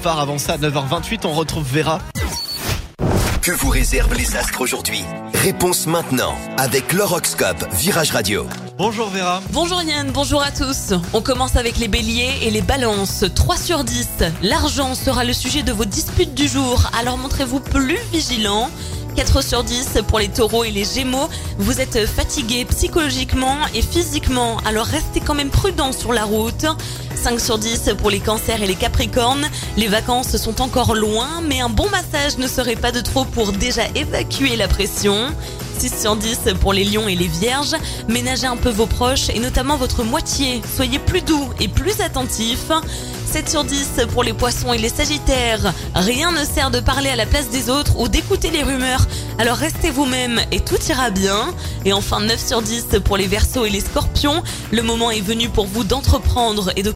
prépare. Avant ça, à 9h28, on retrouve Vera. Que vous réservent les astres aujourd'hui? Réponse maintenant avec l'horoscope Virage Radio. Bonjour Vera. Bonjour Yann, bonjour à tous. On commence avec les béliers et les balances. 3 sur 10. L'argent sera le sujet de vos disputes du jour, alors montrez-vous plus vigilants. 4 sur 10 pour les taureaux et les gémeaux. Vous êtes fatigués psychologiquement et physiquement, alors restez quand même prudents sur la route. 5 sur 10 pour les cancers et les capricornes. Les vacances sont encore loin, mais un bon massage ne serait pas de trop pour déjà évacuer la pression. 6 sur 10 pour les lions et les vierges. Ménagez un peu vos proches et notamment votre moitié. Soyez plus doux et plus attentifs. 7 sur 10 pour les poissons et les sagittaires. Rien ne sert de parler à la place des autres ou d'écouter les rumeurs. Alors restez vous-même et tout ira bien. Et enfin 9 sur 10 pour les verseaux et les scorpions. Le moment est venu pour vous d'entreprendre et de